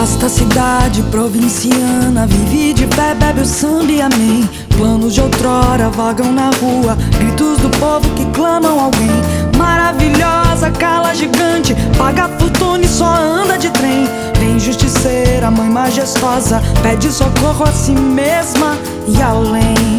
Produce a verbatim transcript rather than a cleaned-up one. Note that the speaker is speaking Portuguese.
Vasta cidade provinciana, vive de fé, bebe o samba e amém. Planos de outrora vagam na rua, gritos do povo que clamam alguém. Maravilhosa, cala gigante, paga fortuna e só anda de trem. Vem justiceira, mãe majestosa, pede socorro a si mesma e além.